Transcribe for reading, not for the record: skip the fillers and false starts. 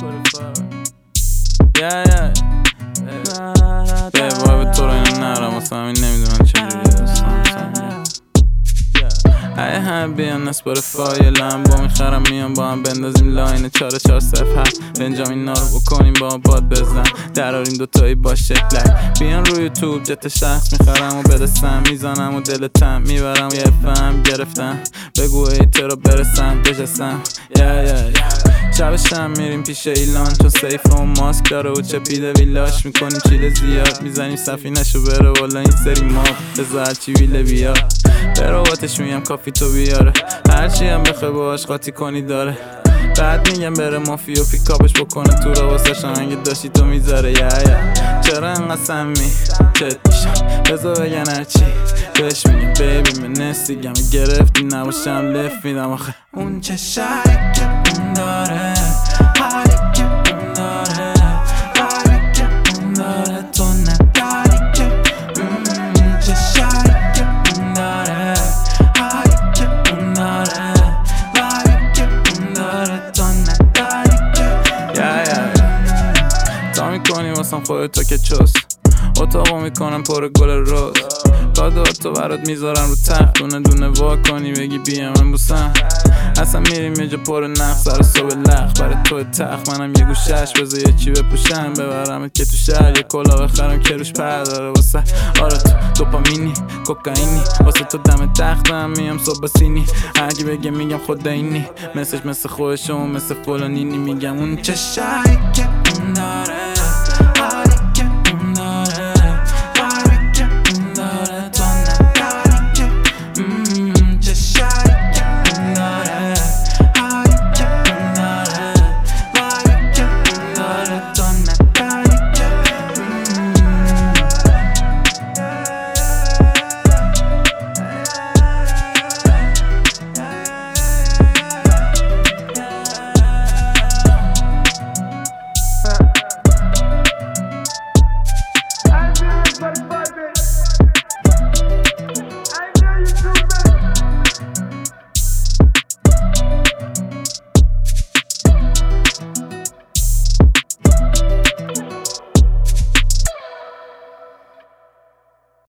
به تو رو اینو نرم واسه همین نمیدونم چجوری داستان همه بیان اسپاتیفای لمبا میخرم میان با هم بندازیم لاین 4407 بنجامین ها رو بکنیم با هم باد بزن دراریم دوتایی با شکلک بیان روی یوتیوب جت شخص میخرم و بدستم میزنم و دلتم میبرم و یه فهم گرفتم بگو ایتر رو برسم بجسم شبشم میریم پیش ایلان چون سیف و ماسک داره و چپیده ویلاش میکنیم چیل زیاد میزنیم سفینشو بره والا این سری ما بذار هرچی ویله بیاد به رواتش میگم کافی تو بیاره هرچی هم بخواه باش قاطی کنی داره بعد میگم بره مافیا پیکاپش بکنه تو رو واسه شنگ داشتی تو میذاره چرا انقدر سمی چت میشم بذار بگن هرچی بهش میگم بیبی من نستیگم گرفتی نباشم لف میدم آخه اون چه شایی که اون داره حالی که اون داره حالی که اون داره تو نداری که اون چه شایی که اون داره حالی که اون داره حالی که اون داره تو نداری که تا میکنی واسم خودتو که چست اتاقو میکنم پر گل روز کادواتو برات میذارم رو تخت دونه دونه وا کنی بگی بیا من بوسم اصلا میریم یه جا پر نخ سر صبح لخ برای تو تخت منم یه گوشش بذار یه چی بپوشم ببرمت که تو شهر یه کلا بخرم که روش پر داره واسه آره تو دوپامینی کوکائینی واسه تو دم تختم میام صبح سینی هرکی بگه میگم خود اینی مثل خودشون مثل فلانینی میگم اون چه شایی که اون داره